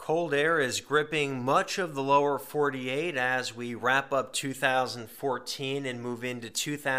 Cold air is gripping much of the lower 48 as we wrap up 2014 and move into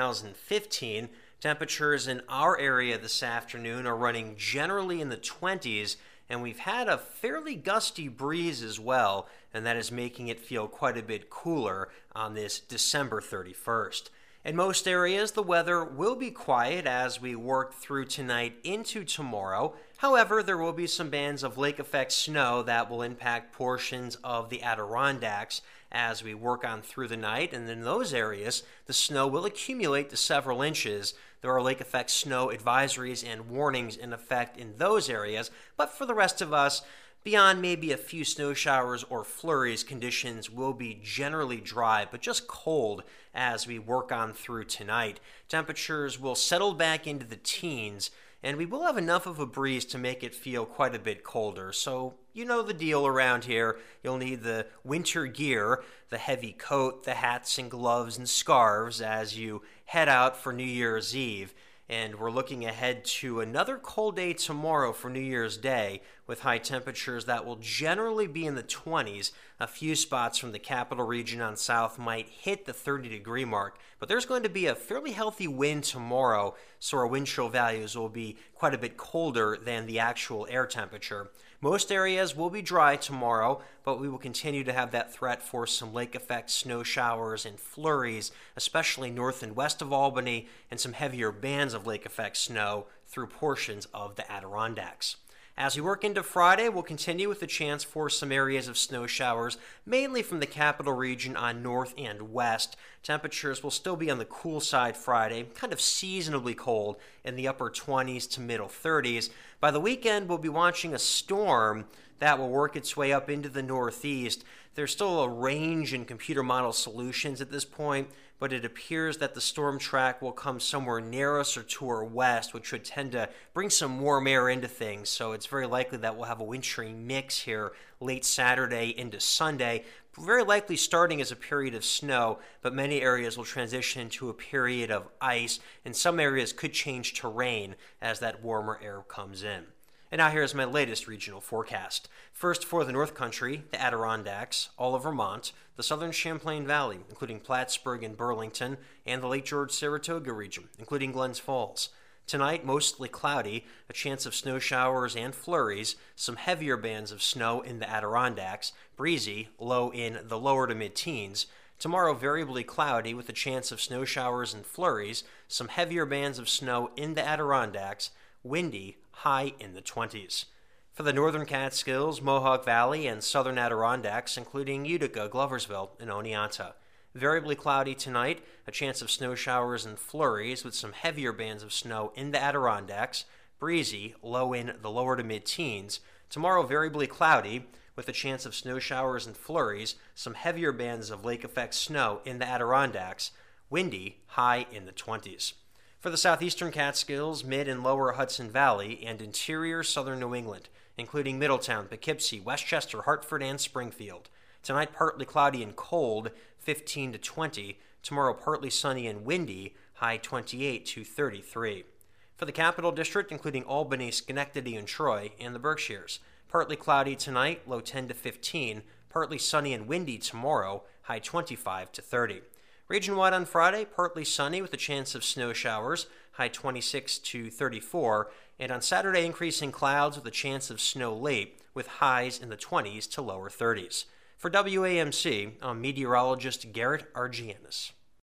2015. Temperatures in our area this afternoon are running generally in the 20s, and we've had a fairly gusty breeze as well, and that is making it feel quite a bit cooler on this December 31st. In most areas, the weather will be quiet as we work through tonight into tomorrow. However, there will be some bands of lake effect snow that will impact portions of the Adirondacks as we work on through the night. And in those areas, the snow will accumulate to several inches. There are lake effect snow advisories and warnings in effect in those areas. But for the rest of us, beyond maybe a few snow showers or flurries, conditions will be generally dry, but just cold as we work on through tonight. Temperatures will settle back into the teens, and we will have enough of a breeze to make it feel quite a bit colder. So you know the deal around here. You'll need the winter gear, the heavy coat, the hats and gloves and scarves as you head out for New Year's Eve. And we're looking ahead to another cold day tomorrow for New Year's Day with high temperatures that will generally be in the 20s. A few spots from the capital region on south might hit the 30-degree mark, but there's going to be a fairly healthy wind tomorrow, so our wind chill values will be quite a bit colder than the actual air temperature. Most areas will be dry tomorrow, but we will continue to have that threat for some lake effect snow showers and flurries, especially north and west of Albany, and some heavier bands of lake effect snow through portions of the Adirondacks. As we work into Friday, we'll continue with the chance for some areas of snow showers, mainly from the capital region on north and west. Temperatures will still be on the cool side Friday, kind of seasonably cold in the upper 20s to middle 30s. By the weekend, we'll be watching a storm that will work its way up into the northeast. There's still a range in computer model solutions at this point, but it appears that the storm track will come somewhere near us or to our west, which would tend to bring some warm air into things. So it's very likely that we'll have a wintry mix here late Saturday into Sunday, very likely starting as a period of snow, but many areas will transition into a period of ice, and some areas could change to rain as that warmer air comes in. And now here's my latest regional forecast. First for the North Country, the Adirondacks, all of Vermont, the southern Champlain Valley, including Plattsburgh and Burlington, and the Lake George-Saratoga region, including Glens Falls. Tonight, mostly cloudy, a chance of snow showers and flurries, some heavier bands of snow in the Adirondacks, breezy, low in the lower to mid-teens. Tomorrow, variably cloudy with a chance of snow showers and flurries, some heavier bands of snow in the Adirondacks, windy, high in the 20s. For the northern Catskills, Mohawk Valley, and southern Adirondacks, including Utica, Gloversville, and Oneonta. Variably cloudy tonight, a chance of snow showers and flurries with some heavier bands of snow in the Adirondacks, breezy, low in the lower to mid-teens. Tomorrow, variably cloudy with a chance of snow showers and flurries, some heavier bands of lake effect snow in the Adirondacks, windy, high in the 20s. For the southeastern Catskills, mid and lower Hudson Valley, and interior southern New England, including Middletown, Poughkeepsie, Westchester, Hartford, and Springfield. Tonight, partly cloudy and cold, 15 to 20. Tomorrow, partly sunny and windy, high 28 to 33. For the Capital District, including Albany, Schenectady, and Troy, and the Berkshires. Partly cloudy tonight, low 10 to 15. Partly sunny and windy tomorrow, high 25 to 30. Region-wide on Friday, partly sunny with a chance of snow showers, high 26 to 34, and on Saturday, increasing clouds with a chance of snow late, with highs in the 20s to lower 30s. For WAMC, I'm meteorologist Garrett Argianis.